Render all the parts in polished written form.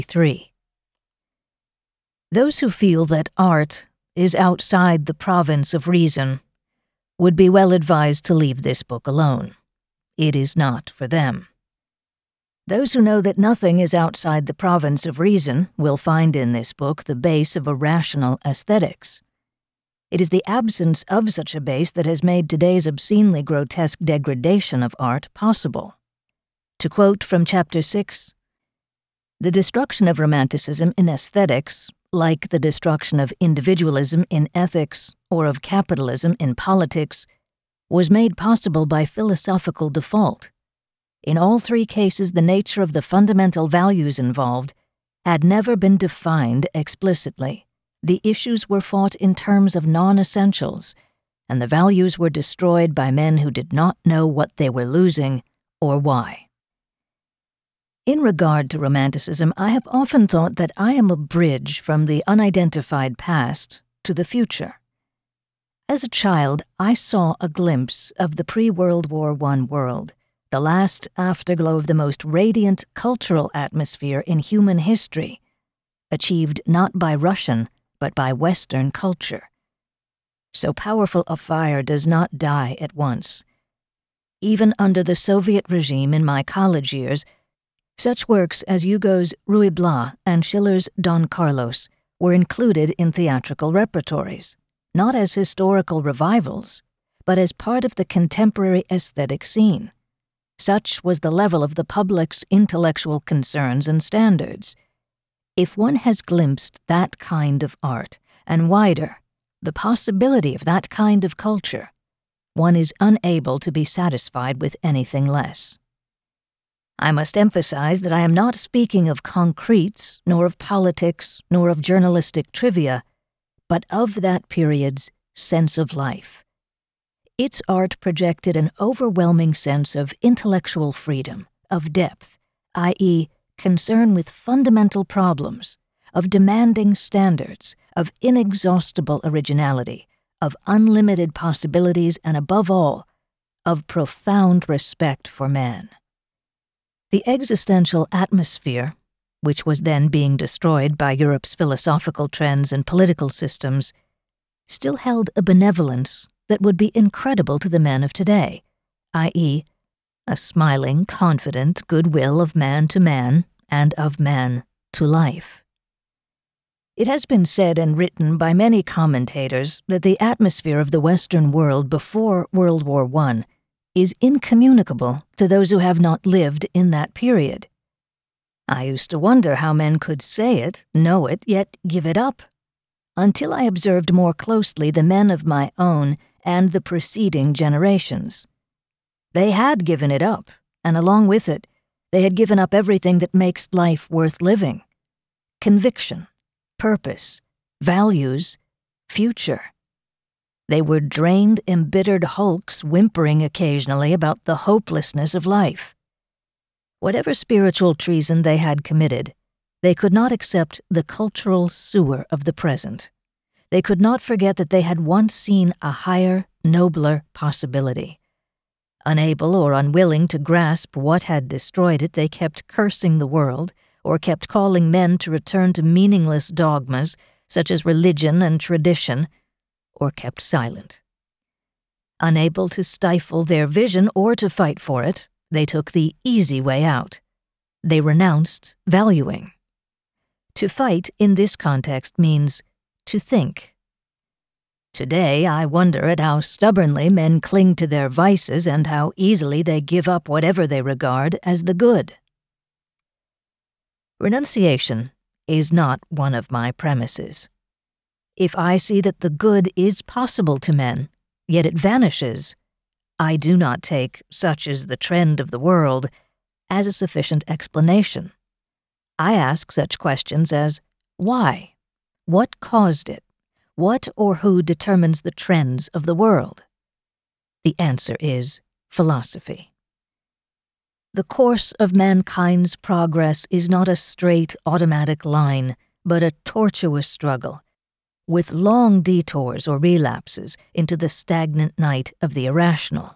3. Those who feel that art is outside the province of reason would be well advised to leave this book alone. It is not for them. Those who know that nothing is outside the province of reason will find in this book the base of a rational aesthetics. It is the absence of such a base that has made today's obscenely grotesque degradation of art possible. To quote from Chapter 6, "The destruction of Romanticism in aesthetics, like the destruction of individualism in ethics or of capitalism in politics, was made possible by philosophical default. In all three cases, the nature of the fundamental values involved had never been defined explicitly. The issues were fought in terms of non-essentials, and the values were destroyed by men who did not know what they were losing or why." In regard to Romanticism, I have often thought that I am a bridge from the unidentified past to the future. As a child, I saw a glimpse of the pre-World War I world, the last afterglow of the most radiant cultural atmosphere in human history, achieved not by Russian, but by Western culture. So powerful a fire does not die at once. Even under the Soviet regime in my college years, such works as Hugo's Ruy Blas and Schiller's Don Carlos were included in theatrical repertories, not as historical revivals, but as part of the contemporary aesthetic scene. Such was the level of the public's intellectual concerns and standards. If one has glimpsed that kind of art, and wider, the possibility of that kind of culture, one is unable to be satisfied with anything less. I must emphasize that I am not speaking of concretes, nor of politics, nor of journalistic trivia, but of that period's sense of life. Its art projected an overwhelming sense of intellectual freedom, of depth, i.e., concern with fundamental problems, of demanding standards, of inexhaustible originality, of unlimited possibilities, and above all, of profound respect for man. The existential atmosphere, which was then being destroyed by Europe's philosophical trends and political systems, still held a benevolence that would be incredible to the men of today, i.e., a smiling, confident goodwill of man to man and of man to life. It has been said and written by many commentators that the atmosphere of the Western world before World War I is incommunicable to those who have not lived in that period. I used to wonder how men could say it, know it, yet give it up, until I observed more closely the men of my own and the preceding generations. They had given it up, and along with it, they had given up everything that makes life worth living: conviction, purpose, values, future. They were drained, embittered hulks whimpering occasionally about the hopelessness of life. Whatever spiritual treason they had committed, they could not accept the cultural sewer of the present. They could not forget that they had once seen a higher, nobler possibility. Unable or unwilling to grasp what had destroyed it, they kept cursing the world, or kept calling men to return to meaningless dogmas such as religion and tradition, or kept silent. Unable to stifle their vision or to fight for it, they took the easy way out. They renounced valuing. To fight in this context means to think. Today, I wonder at how stubbornly men cling to their vices and how easily they give up whatever they regard as the good. Renunciation is not one of my premises. If I see that the good is possible to men, yet it vanishes, I do not take "such is the trend of the world" as a sufficient explanation. I ask such questions as, why? What caused it? What or who determines the trends of the world? The answer is philosophy. The course of mankind's progress is not a straight, automatic line, but a tortuous struggle, with long detours or relapses into the stagnant night of the irrational.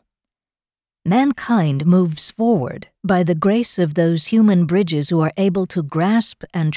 Mankind moves forward by the grace of those human bridges who are able to grasp and